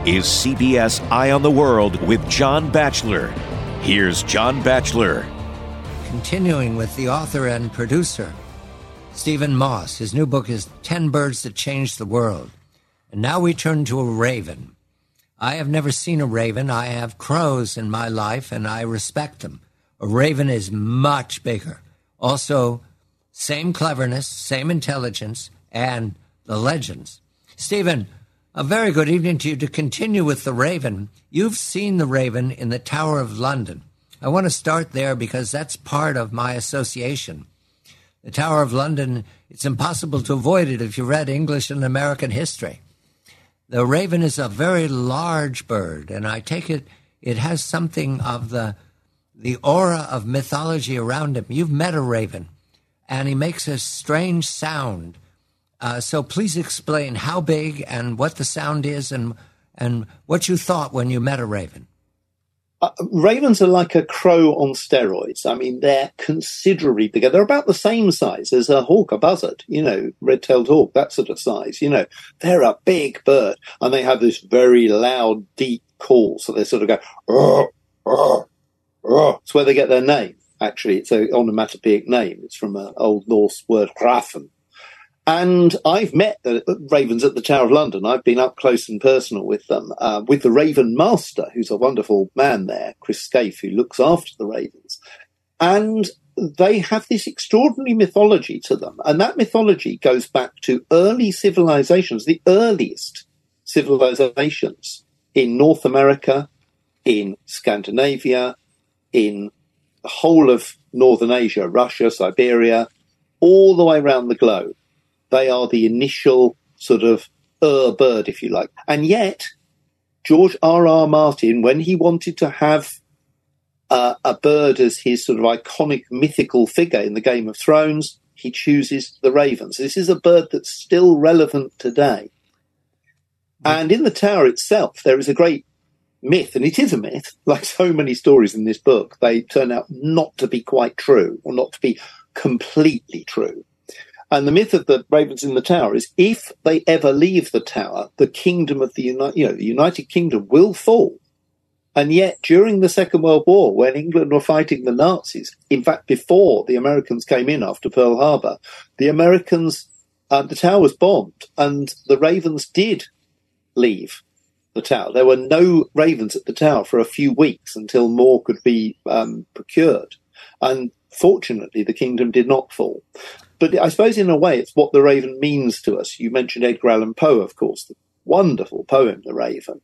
is CBS Eye on the World with John Batchelor. Here's John Batchelor. Continuing with the author and producer, Stephen Moss. His new book is 10 Birds That Changed the World. And now we turn to a raven. I have never seen a raven. I have crows in my life, and I respect them. A raven is much bigger. Also, same cleverness, same intelligence, and the legends. Stephen, a very good evening to you. To continue with the raven, you've seen the raven in the Tower of London. I want to start there because that's part of my association. The Tower of London, it's impossible to avoid it if you read English and American history. The raven is a very large bird, and I take it has something of the aura of mythology around him. You've met a raven, and he makes a strange sound. So please explain how big and what the sound is and what you thought when you met a raven. Ravens are like a crow on steroids. I mean, they're considerably bigger. They're about the same size as a hawk, a buzzard, red-tailed hawk, that sort of size. They're a big bird, and they have this very loud, deep call. So they sort of go, "Rrr, rrr, rrr." It's where they get their name, actually. It's an onomatopoeic name. It's from an Old Norse word, grafen. And I've met the ravens at the Tower of London. I've been up close and personal with them, with the Raven Master, who's a wonderful man there, Chris Scaife, who looks after the ravens. And they have this extraordinary mythology to them. And that mythology goes back to early civilizations, the earliest civilizations in North America, in Scandinavia, in the whole of Northern Asia, Russia, Siberia, all the way around the globe. They are the initial sort of bird, if you like. And yet, George R.R. Martin, when he wanted to have a bird as his sort of iconic mythical figure in the Game of Thrones, he chooses the ravens. This is a bird that's still relevant today. And in the tower itself, there is a great myth, and it is a myth, like so many stories in this book. They turn out not to be quite true, or not to be completely true. And the myth of the ravens in the tower is if they ever leave the tower, the kingdom of the United Kingdom will fall. And yet, during the Second World War, when England were fighting the Nazis, in fact, before the Americans came in after Pearl Harbor, the tower was bombed, and the ravens did leave the tower. There were no ravens at the tower for a few weeks until more could be procured. And fortunately, the kingdom did not fall. But I suppose in a way, it's what the raven means to us. You mentioned Edgar Allan Poe, of course, the wonderful poem, The Raven.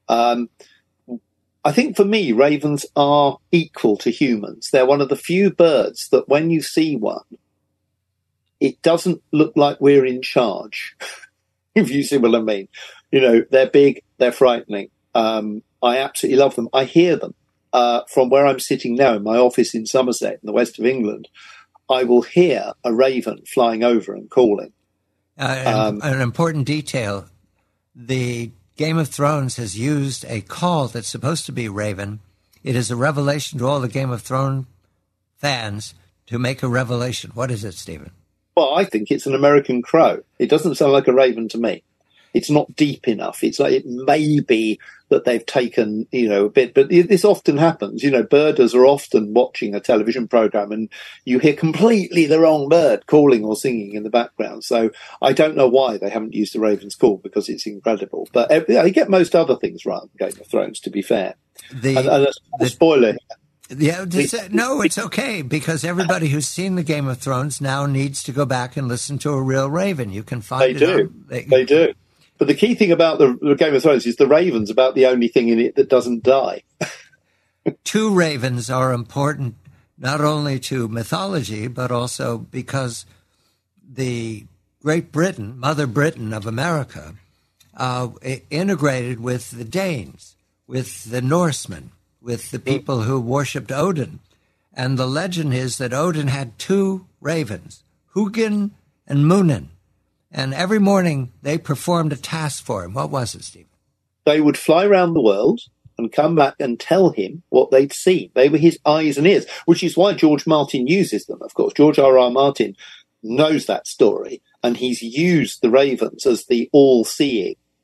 I think for me, ravens are equal to humans. They're one of the few birds that when you see one, it doesn't look like we're in charge, if you see what I mean. They're big, they're frightening. I absolutely love them. I hear them from where I'm sitting now in my office in Somerset, in the west of England. I will hear a raven flying over and calling. An important detail, the Game of Thrones has used a call that's supposed to be raven. It is a revelation to all the Game of Thrones fans to make a revelation. What is it, Stephen? Well, I think it's an American crow. It doesn't sound like a raven to me. It's not deep enough. It's like it may be that they've taken, a bit, but this often happens. Birders are often watching a television program and you hear completely the wrong bird calling or singing in the background. So I don't know why they haven't used the raven's call, because it's incredible. But I get most other things right in Game of Thrones, to be fair. And a spoiler. Yeah, no, it's okay, because everybody who's seen the Game of Thrones now needs to go back and listen to a real raven. You can find They do. But the key thing about the Game of Thrones is the raven's about the only thing in it that doesn't die. Two ravens are important not only to mythology, but also because the Great Britain, Mother Britain of America, integrated with the Danes, with the Norsemen, with the people who worshipped Odin. And the legend is that Odin had two ravens, Hugin and Munin. And every morning they performed a task for him. What was it, Stephen? They would fly around the world and come back and tell him what they'd seen. They were his eyes and ears, which is why George Martin uses them, of course. George R.R. Martin knows that story, and he's used the ravens as the all-seeing,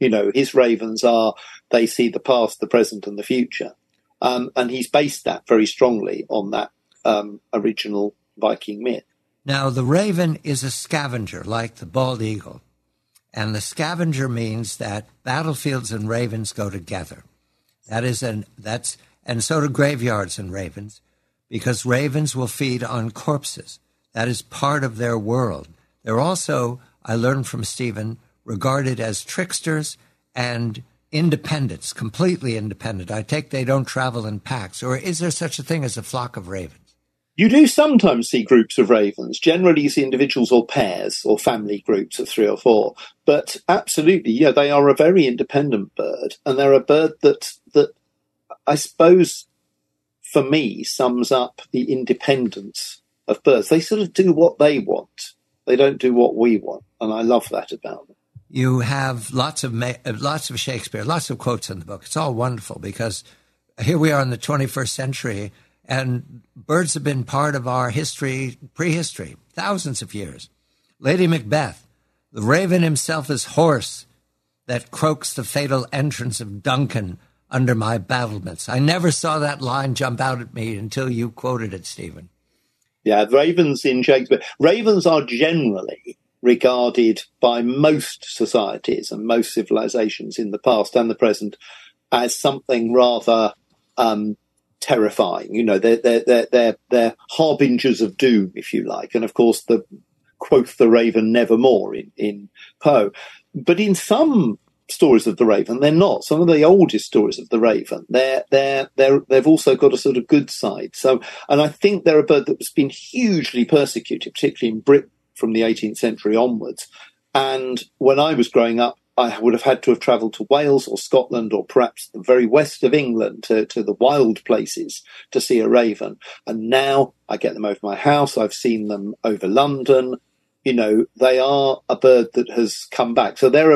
You know, his ravens they see the past, the present, and the future. And he's based that very strongly on that original Viking myth. Now, the raven is a scavenger, like the bald eagle. And the scavenger means that battlefields and ravens go together. And so do graveyards and ravens, because ravens will feed on corpses. That is part of their world. They're also, I learned from Stephen, regarded as tricksters and independents, completely independent. I take they don't travel in packs. Or is there such a thing as a flock of ravens? You do sometimes see groups of ravens. Generally, you see individuals or pairs or family groups of 3 or 4. But absolutely, yeah, they are a very independent bird. And they're a bird that I suppose, for me, sums up the independence of birds. They sort of do what they want. They don't do what we want. And I love that about them. You have lots of Shakespeare, lots of quotes in the book. It's all wonderful because here we are in the 21st century, and birds have been part of our history, prehistory, thousands of years. Lady Macbeth, the raven himself is hoarse that croaks the fatal entrance of Duncan under my battlements. I never saw that line jump out at me until you quoted it, Stephen. Yeah, ravens in Shakespeare. Ravens are generally regarded by most societies and most civilizations in the past and the present as something rather terrifying. You know, they're harbingers of doom, if you like. And of course, quoth the raven nevermore in Poe. But in some stories of the raven, they're not. Some of the oldest stories of the raven, they've also got a sort of good side. So, and I think they're a bird that's been hugely persecuted, particularly in Britain from the 18th century onwards. And when I was growing up, I would have had to have travelled to Wales or Scotland or perhaps the very west of England to the wild places to see a raven. And now I get them over my house. I've seen them over London. You know, they are a bird that has come back. So they're a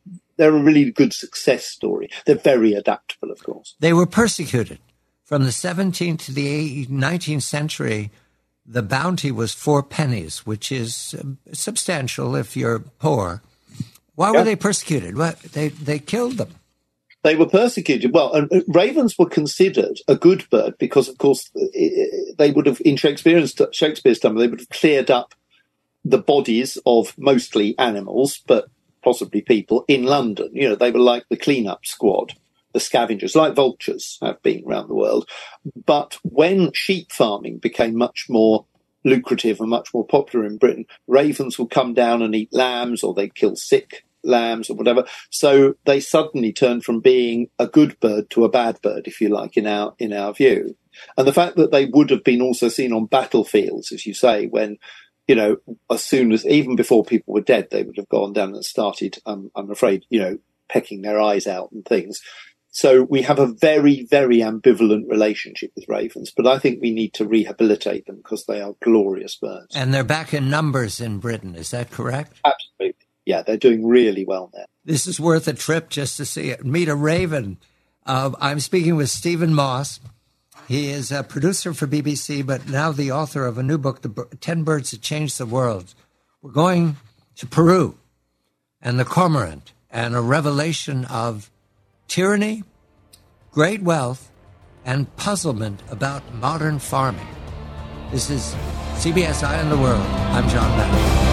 really good success story. They're very adaptable, of course. They were persecuted. From the 17th to the 19th century, the bounty was 4 pennies, which is substantial if you're poor. Why were they persecuted? They killed them. They were persecuted. Well, and ravens were considered a good bird because, of course, they would have, in Shakespeare's time, they would have cleared up the bodies of mostly animals, but possibly people in London. You know, they were like the clean-up squad, the scavengers, like vultures have been around the world. But when sheep farming became much more lucrative and much more popular in Britain, ravens would come down and eat lambs, or they'd kill sick lambs or whatever. So they suddenly turned from being a good bird to a bad bird, if you like, in our view. And the fact that they would have been also seen on battlefields, as you say, when, you know, as soon as, even before people were dead, they would have gone down and started, I'm afraid, you know, pecking their eyes out and things. So we have a very, very ambivalent relationship with ravens, but I think we need to rehabilitate them because they are glorious birds. And they're back in numbers in Britain, is that correct? Absolutely. Yeah, they're doing really well there. This is worth a trip just to meet a raven. I'm speaking with Stephen Moss. He is a producer for BBC, but now the author of a new book, 10 Birds That Changed the World. We're going to Peru and the cormorant and a revelation of tyranny, great wealth, and puzzlement about modern farming. This is CBS Eye on the World. I'm John Batchelor.